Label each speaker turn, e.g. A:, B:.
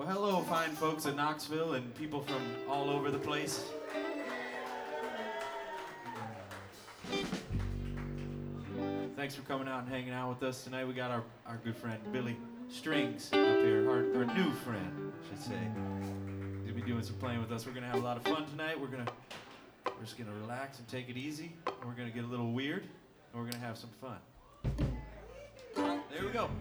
A: hello, fine folks in Knoxville and people from all over the place. Thanks for coming out and hanging out with us tonight. We got our good friend Billy Strings up here, our new friend, I should say. He's gonna be doing some playing with us. We're gonna have a lot of fun tonight. We're just gonna relax and take it easy. We're gonna get a little weird, and we're gonna have some fun. There we go.